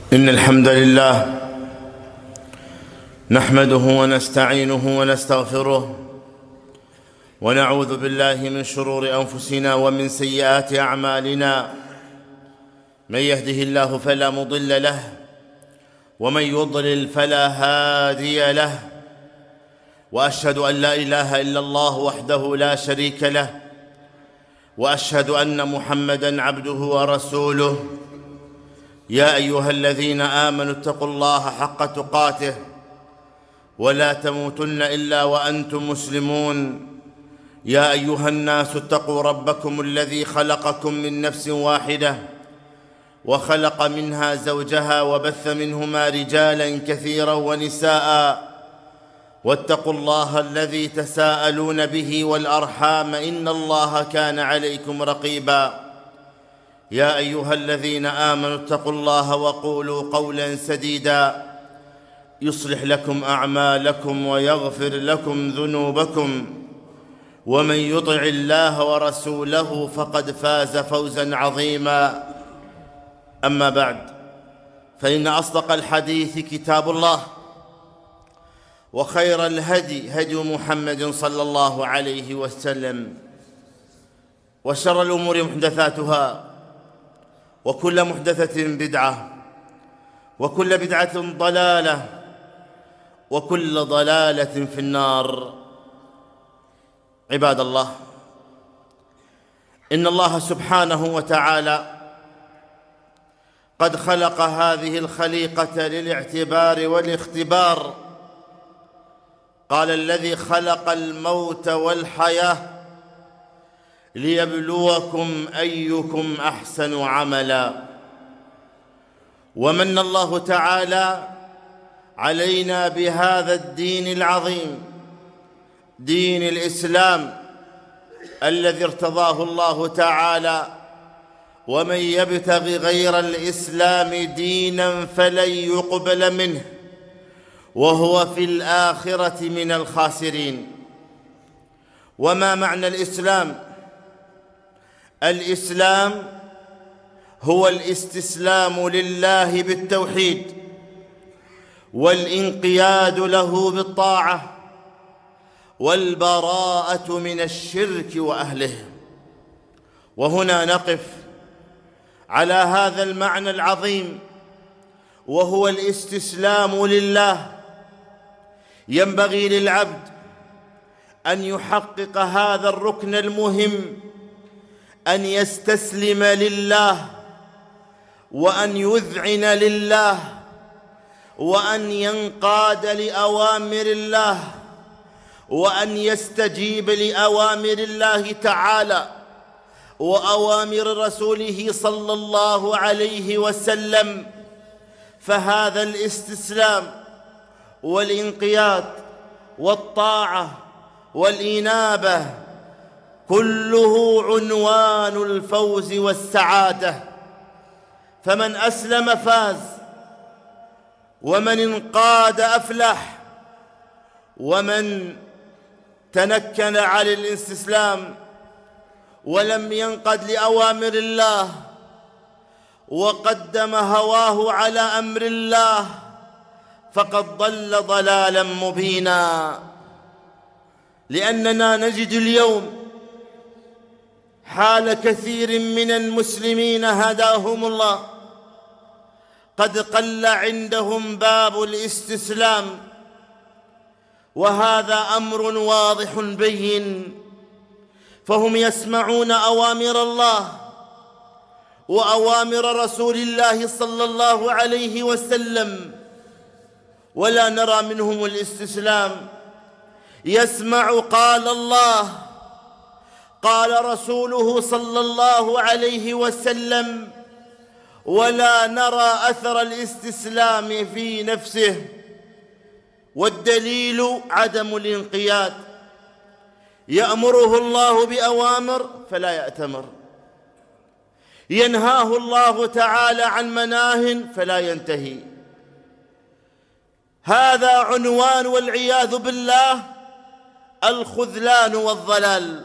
إن الحمد لله نحمده ونستعينه ونستغفره ونعوذ بالله من شرور أنفسنا ومن سيئات أعمالنا. من يهده الله فلا مضل له ومن يضلل فلا هادي له، وأشهد أن لا إله إلا الله وحده لا شريك له، وأشهد أن محمدًا عبده ورسوله. يا أيها الذين آمنوا اتقوا الله حق تقاته ولا تموتن إلا وأنتم مسلمون. يا أيها الناس اتقوا ربكم الذي خلقكم من نفس واحدة وخلق منها زوجها وبث منهما رجالا كثيرا ونساء، واتقوا الله الذي تساءلون به والأرحام إن الله كان عليكم رقيبا. يا أيها الذين آمنوا اتقوا الله وقولوا قولا سديدا يصلح لكم أعمالكم ويغفر لكم ذنوبكم، ومن يطع الله ورسوله فقد فاز فوزا عظيما. أما بعد، فإن أصدق الحديث كتاب الله، وخير الهدي هدي محمد صلى الله عليه وسلم، وشر الأمور محدثاتها، وكل محدثة بدعة، وكل بدعة ضلالة، وكل ضلالة في النار. عباد الله، إن الله سبحانه وتعالى قد خلق هذه الخليقة للاعتبار والاختبار. قال: الذي خلق الموت والحياة ليبلوكم أيكم أحسن عملا. ومن الله تعالى علينا بهذا الدين العظيم، دين الإسلام الذي ارتضاه الله تعالى. ومن يبتغ غير الإسلام دينا فلن يقبل منه وهو في الآخرة من الخاسرين. وما معنى الإسلام؟ الإسلام هو الاستسلام لله بالتوحيد والانقياد له بالطاعة والبراءة من الشرك وأهله. وهنا نقف على هذا المعنى العظيم، وهو الاستسلام لله. ينبغي للعبد أن يحقق هذا الركن المهم، أن يستسلم لله، وأن يذعن لله، وأن ينقاد لأوامر الله، وأن يستجيب لأوامر الله تعالى وأوامر رسوله صلى الله عليه وسلم. فهذا الاستسلام والانقياد والطاعة والإنابة كله عنوان الفوز والسعادة. فمن أسلم فاز، ومن انقاد أفلح، ومن تنكن على الاستسلام ولم ينقد لأوامر الله وقدم هواه على أمر الله فقد ضل ضلالا مبينا. لأننا نجد اليوم حال كثير من المسلمين هداهم الله قد قل عندهم باب الاستسلام، وهذا أمر واضح بين. فهم يسمعون أوامر الله وأوامر رسول الله صلى الله عليه وسلم، ولا نرى منهم الاستسلام. يسمع قال الله قال رسوله صلى الله عليه وسلم، ولا نرى أثر الاستسلام في نفسه. والدليل عدم الانقياد. يأمره الله بأوامر فلا يأتمر، ينهاه الله تعالى عن مناه فلا ينتهي. هذا عنوان والعياذ بالله الخذلان والضلال.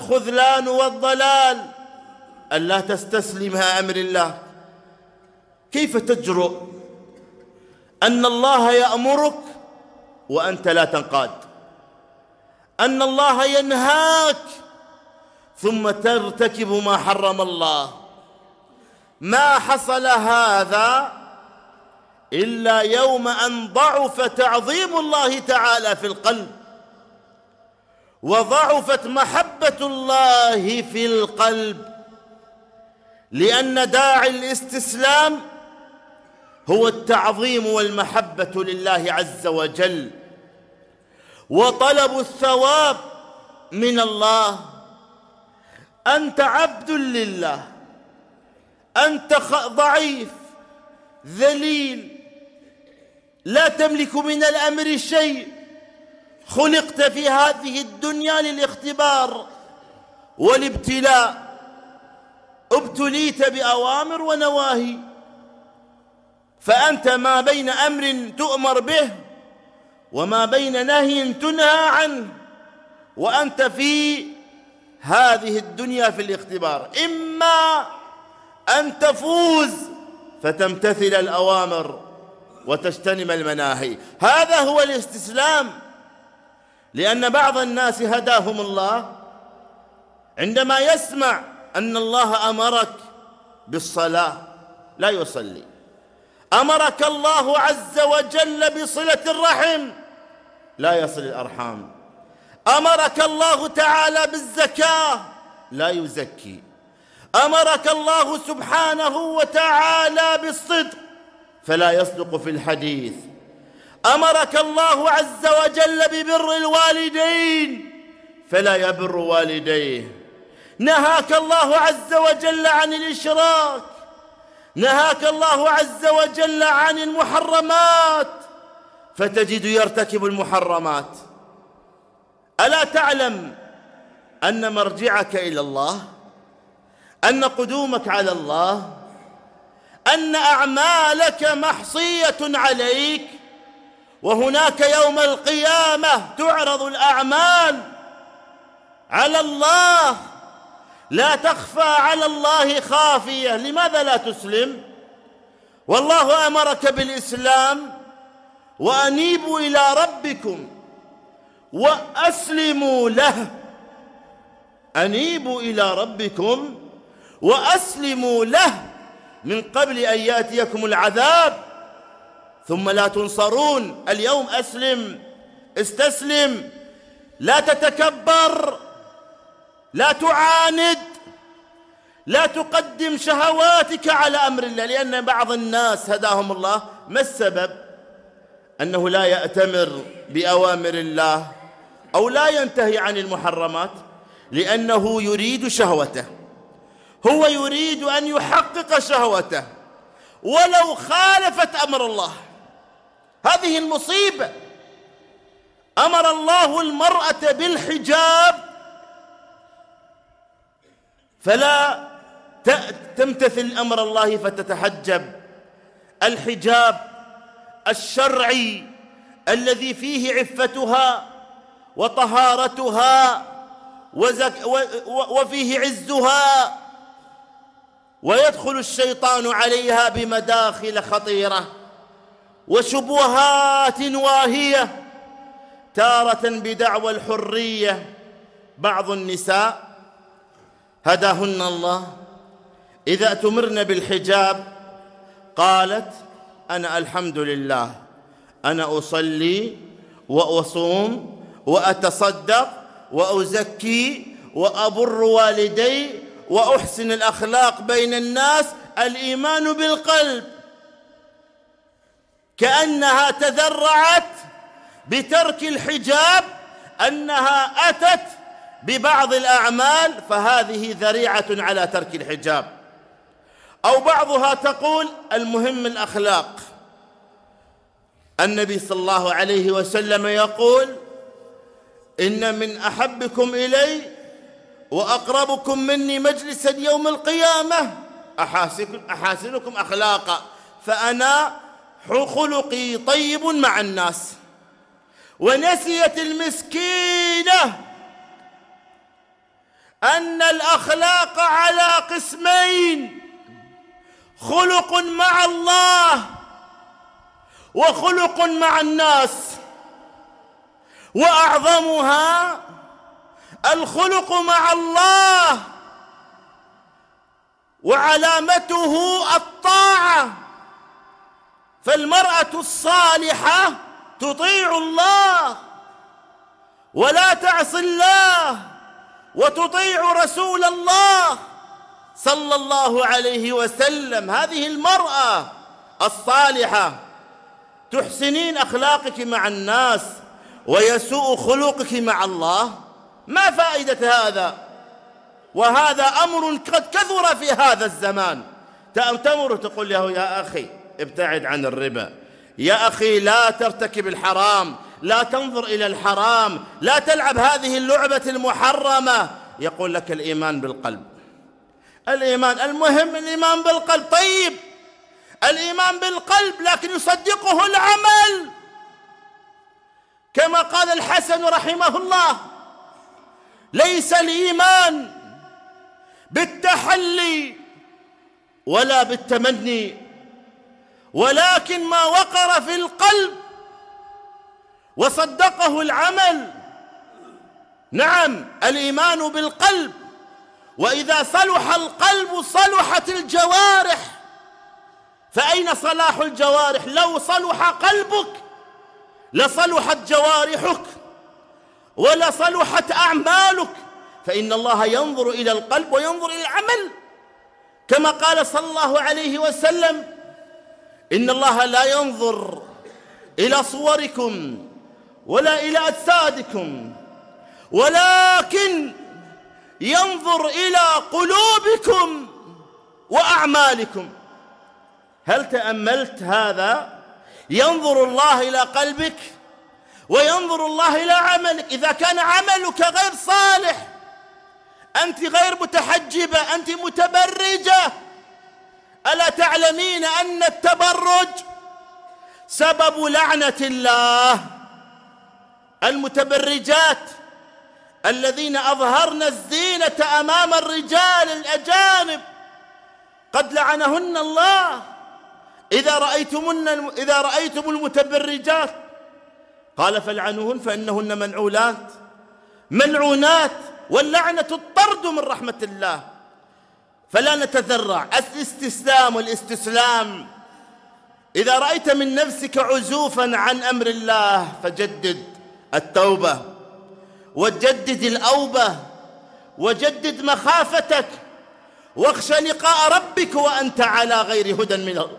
الخذلان والضلال ألا تستسلم أمر الله، كيف تجرؤ أن الله يأمرك وأنت لا تنقاد، أن الله ينهاك ثم ترتكب ما حرم الله؟ ما حصل هذا إلا يوم أن ضعف تعظيم الله تعالى في القلب، وضعفت محبة الله في القلب، لأن داعي الاستسلام هو التعظيم والمحبة لله عز وجل، وطلب الثواب من الله. أنت عبد لله، أنت ضعيف ذليل، لا تملك من الأمر شيء، خلقت في هذه الدنيا للاختبار والابتلاء، ابتليت بأوامر ونواهي، فأنت ما بين أمر تؤمر به وما بين نهي تنهى عنه، وأنت في هذه الدنيا في الاختبار، إما أن تفوز فتمتثل الأوامر وتجتنب المناهي. هذا هو الاستسلام. لأن بعض الناس هداهم الله عندما يسمع أن الله أمرك بالصلاة لا يصلي، أمرك الله عز وجل بصلة الرحم لا يصل الأرحام، أمرك الله تعالى بالزكاة لا يزكي، أمرك الله سبحانه وتعالى بالصدق فلا يصدق في الحديث، أمرك الله عز وجل ببر الوالدين فلا يبر والديه، نهاك الله عز وجل عن الإشراك، نهاك الله عز وجل عن المحرمات فتجد يرتكب المحرمات. ألا تعلم أن مرجعك إلى الله، أن قدومك على الله، أن أعمالك محصية عليك، وهناك يوم القيامة تعرض الأعمال على الله، لا تخفى على الله خافية. لماذا لا تسلم؟ والله أمرك بالإسلام، وأنيبوا إلى ربكم وأسلموا له، أنيبوا إلى ربكم وأسلموا له من قبل أن يأتيكم العذاب ثم لا تنصرون. اليوم أسلم، استسلم، لا تتكبر، لا تعاند، لا تقدم شهواتك على أمر الله. لأن بعض الناس هداهم الله ما السبب؟ أنه لا يأتمر بأوامر الله أو لا ينتهي عن المحرمات، لأنه يريد شهوته، هو يريد أن يحقق شهوته ولو خالفت أمر الله. هذه المصيبة. أمر الله المرأة بالحجاب فلا تمتثل أمر الله فتتحجب. الحجاب الشرعي الذي فيه عفتها وطهارتها وفيه عزها، ويدخل الشيطان عليها بمداخل خطيرة وشبهات واهية، تارة بدعوى الحرية. بعض النساء هداهن الله إذا أتمرن بالحجاب قالت: أنا الحمد لله، أنا أصلي وأصوم وأتصدق وأزكي وأبر والدي وأحسن الأخلاق بين الناس. الإيمان بالقلب، كأنها تذرعت بترك الحجاب، أنها أتت ببعض الأعمال فهذه ذريعة على ترك الحجاب. أو بعضها تقول: المهم الأخلاق. النبي صلى الله عليه وسلم يقول: إن من أحبكم إلي وأقربكم مني مجلسا يوم القيامة أحاسنكم أخلاقا، فأنا خلقي طيب مع الناس. ونسيت المسكينة أن الأخلاق على قسمين: خلق مع الله وخلق مع الناس، وأعظمها الخلق مع الله، وعلامته الطاعة. فالمرأة الصالحة تطيع الله ولا تعصي الله، وتطيع رسول الله صلى الله عليه وسلم. هذه المرأة الصالحة تحسنين أخلاقك مع الناس ويسوء خلقك مع الله، ما فائدة هذا؟ وهذا أمر قد كثر في هذا الزمان. تأمر تقول له يا أخي ابتعد عن الربا، يا أخي لا ترتكب الحرام، لا تنظر إلى الحرام، لا تلعب هذه اللعبة المحرمة. يقول لك الإيمان بالقلب، الإيمان المهم الإيمان بالقلب. طيب الإيمان بالقلب لكن يصدقه العمل، كما قال الحسن رحمه الله: ليس الإيمان بالتحلي ولا بالتمني، ولكن ما وقر في القلب وصدقه العمل. نعم، الإيمان بالقلب، وإذا صلح القلب صلحت الجوارح. فأين صلاح الجوارح؟ لو صلح قلبك لصلحت جوارحك ولصلحت أعمالك، فإن الله ينظر إلى القلب وينظر إلى العمل، كما قال صلى الله عليه وسلم: إن الله لا ينظر إلى صوركم ولا إلى أجسادكم، ولكن ينظر إلى قلوبكم وأعمالكم. هل تأملت هذا؟ ينظر الله إلى قلبك وينظر الله إلى عملك. إذا كان عملك غير صالح، أنت غير متحجبة، أنت متبرجة، ألا تعلمين أن التبرج سبب لعنة الله؟ المتبرجات الذين أظهرن الزينة أمام الرجال الأجانب قد لعنهن الله. إذا رأيتم المتبرجات قال فالعنوهن فإنهن ملعونات، واللعنة الطرد من رحمة الله. فلا نتذرع. الاستسلام والاستسلام. إذا رأيت من نفسك عزوفا عن أمر الله فجدد التوبة، وجدد الأوبة، وجدد مخافتك، واخشى لقاء ربك وأنت على غير هدى من الله.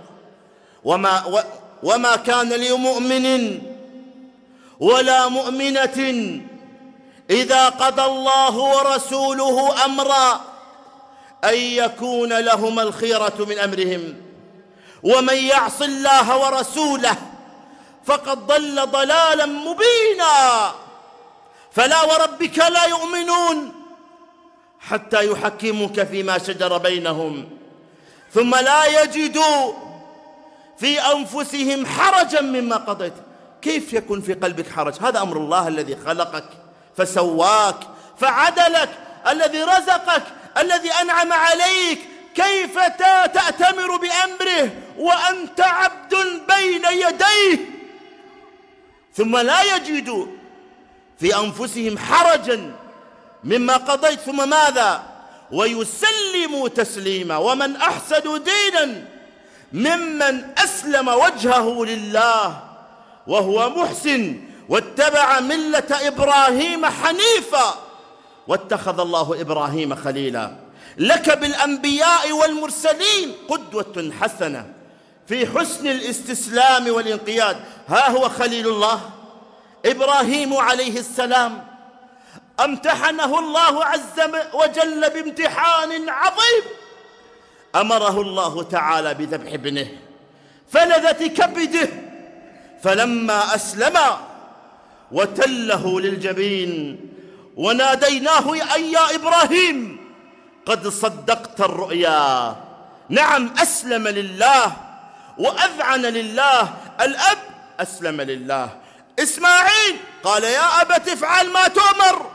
وما كان لمؤمن ولا مؤمنة إذا قضى الله ورسوله أمرا أن يكون لهم الخيرة من أمرهم، ومن يعص الله ورسوله فقد ضل ضلالا مبينا. فلا وربك لا يؤمنون حتى يحكموك فيما شجر بينهم ثم لا يجدوا في أنفسهم حرجا مما قضيت. كيف يكون في قلبك حرج؟ هذا أمر الله الذي خلقك فسواك فعدلك، الذي رزقك، الذي أنعم عليك. كيف تأتمر بأمره وأنت عبد بين يديه ثم لا يجدوا في أنفسهم حرجا مما قضيت، ثم ماذا؟ ويسلموا تسليما. ومن أحسن دينا ممن أسلم وجهه لله وهو محسن واتبع ملة إبراهيم حنيفا واتخذ الله إبراهيم خليلا. لك بالأنبياء والمرسلين قدوة حسنة في حسن الاستسلام والانقياد. ها هو خليل الله إبراهيم عليه السلام، امتحنه الله عز وجل بامتحان عظيم. أمره الله تعالى بذبح ابنه فلذة كبده، فلما أسلم وتله للجبين وناديناه أي يا إبراهيم قد صدقت الرؤيا. نعم، أسلم لله وأذعن لله. الأب أسلم لله. إسماعيل قال يا أبت افعل ما تؤمر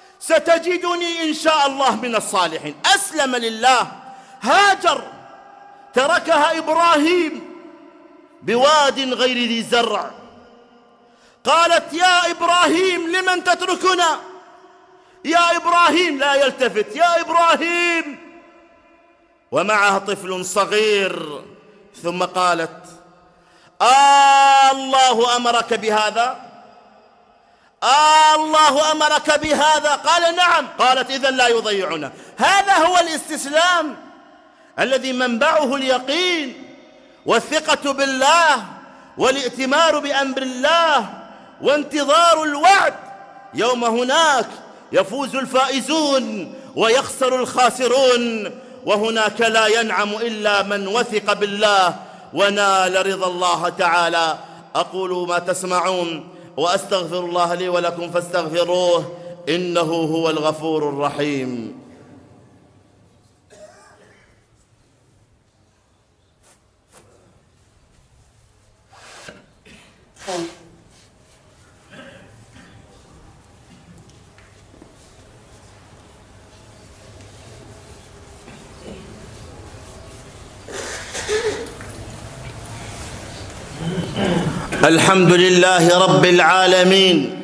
ستجدني إن شاء الله من الصالحين. أسلم لله. هاجر تركها إبراهيم بواد غير ذي زرع. قالت: يا إبراهيم لمن تتركنا؟ يا إبراهيم، لا يلتفت، يا إبراهيم، ومعها طفل صغير. ثم قالت: الله أمرك بهذا؟ الله أمرك بهذا؟ قال: نعم. قالت: إذن لا يضيعنا. هذا هو الاستسلام الذي منبعه اليقين والثقة بالله والائتمار بأمر الله وانتظار الوعد. يوم هناك يفوز الفائزون ويخسر الخاسرون، وهناك لا ينعم إلا من وثق بالله ونال رضا الله تعالى. أقول ما تسمعون وأستغفر الله لي ولكم فاستغفروه إنه هو الغفور الرحيم. الحمد لله رب العالمين،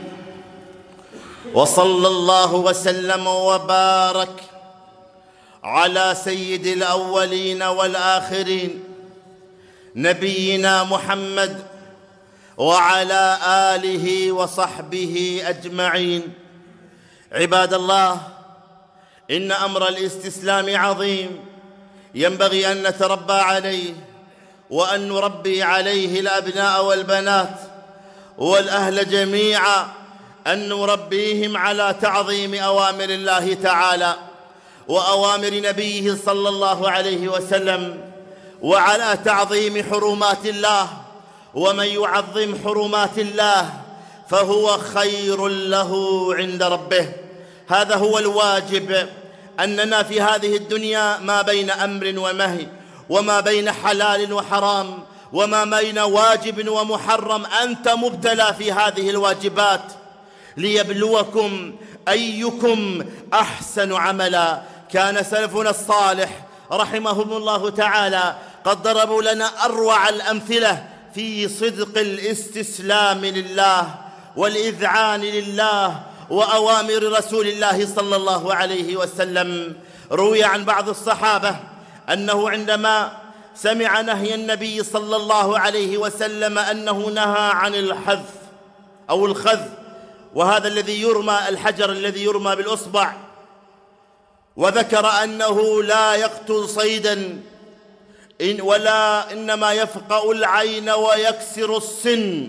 وصلى الله وسلم وبارك على سيد الأولين والآخرين نبينا محمد وعلى آله وصحبه أجمعين. عباد الله، إن أمر الاستسلام عظيم، ينبغي أن نتربى عليه وأن نربي عليه الأبناء والبنات والأهل جميعا، أن نربيهم على تعظيم أوامر الله تعالى وأوامر نبيه صلى الله عليه وسلم، وعلى تعظيم حرمات الله. ومن يعظم حرمات الله فهو خير له عند ربه. هذا هو الواجب، أننا في هذه الدنيا ما بين أمر ونهي، وما بين حلال وحرام، وما بين واجب ومحرم. أنت مبتلى في هذه الواجبات ليبلوكم أيكم أحسن عملا. كان سلفنا الصالح رحمهم الله تعالى قد ضربوا لنا أروع الأمثلة في صدق الاستسلام لله والإذعان لله وأوامر رسول الله صلى الله عليه وسلم. روي عن بعض الصحابة أنه عندما سمع نهي النبي صلى الله عليه وسلم أنه نهى عن الحذف أو الخذ، وهذا الذي يرمى، الحجر الذي يرمى بالأصبع، وذكر أنه لا يقتل صيدا ولا إنما يفقأ العين ويكسر السن،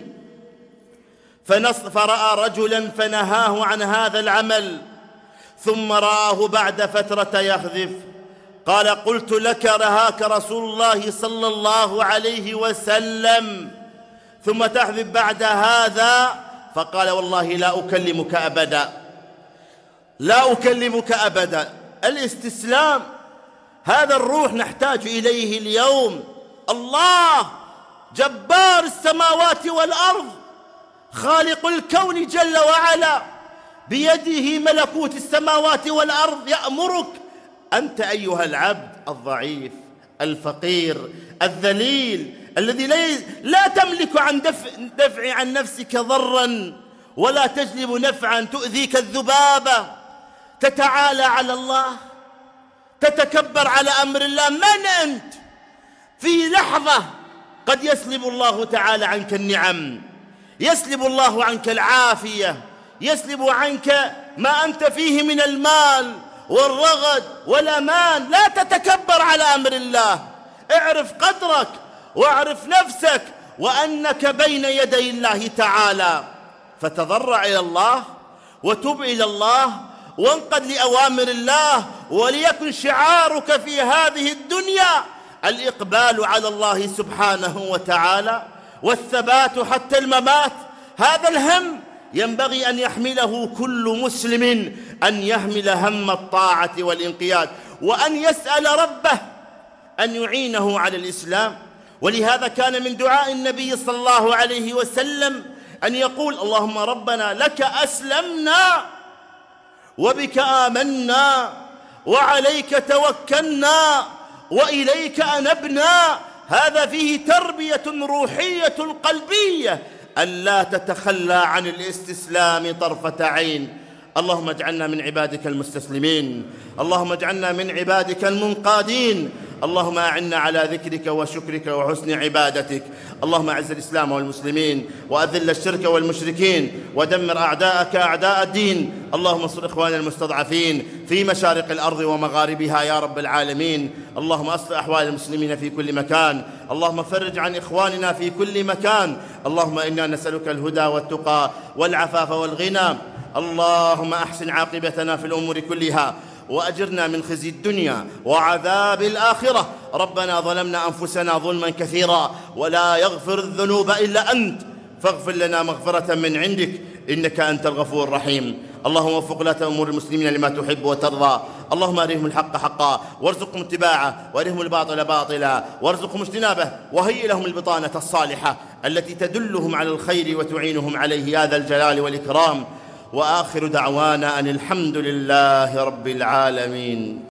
فرأى رجلا فنهاه عن هذا العمل، ثم رآه بعد فترة يخذف. قال: قلت لك نهاك رسول الله صلى الله عليه وسلم ثم تحذف بعد هذا؟ فقال: والله لا أكلمك أبدا، لا أكلمك أبدا. الاستسلام هذا الروح نحتاج إليه اليوم. الله جبار السماوات والأرض، خالق الكون جل وعلا، بيده ملكوت السماوات والأرض، يأمرك أنت أيها العبد الضعيف الفقير الذليل الذي لا تملك عن دفع عن نفسك ضرا ولا تجلب نفعا تؤذيك الذبابة، تتعالى على الله، تتكبر على أمر الله. من أنت؟ في لحظة قد يسلب الله تعالى عنك النعم، يسلب الله عنك العافية، يسلب عنك ما أنت فيه من المال والرغد والأمان. لا تتكبر على أمر الله، اعرف قدرك واعرف نفسك وأنك بين يدي الله تعالى، فتضرع إلى الله وتب إلى الله وانقد لأوامر الله، وليكن شعارك في هذه الدنيا الإقبال على الله سبحانه وتعالى والثبات حتى الممات. هذا الهم ينبغي أن يحمله كل مسلم، أن يحمل هم الطاعة والانقياد، وأن يسأل ربه أن يعينه على الإسلام. ولهذا كان من دعاء النبي صلى الله عليه وسلم أن يقول: اللهم ربنا لك أسلمنا وبك آمنا وعليك توكلنا وإليك أنبنا. هذا فيه تربية روحية قلبية، ألا تتخلى عن الاستسلام طرفة عين. اللهم اجعلنا من عبادك المستسلمين، اللهم اجعلنا من عبادك المنقادين، اللهم أعنا على ذكرك وشكرك وحسن عبادتك. اللهم أعز الإسلام والمسلمين، وأذل الشرك والمشركين، ودمر أعداءك أعداء الدين. اللهم انصر إخواننا المستضعفين في مشارق الأرض ومغاربها يا رب العالمين. اللهم أصلح أحوال المسلمين في كل مكان، اللهم فرج عن إخواننا في كل مكان. اللهم إنا نسألك الهدى والتقى والعفاف والغنى. اللهم أحسن عاقبتنا في الأمور كلها، وأجرنا من خزي الدنيا وعذاب الآخرة. ربنا ظلمنا أنفسنا ظلما كثيرا، ولا يغفر الذنوب إلا أنت، فاغفر لنا مغفرة من عندك إنك أنت الغفور الرحيم. اللهم وفق ولاة أمور المسلمين لما تحب وترضى. اللهم أرهم الحق حقا وارزقهم اتباعه، وأرهم الباطل باطلا وارزقهم اجتنابه، وهيئ لهم البطانة الصالحة التي تدلهم على الخير وتعينهم عليه يا ذا الجلال والإكرام. وآخر دعوانا أن الحمد لله رب العالمين.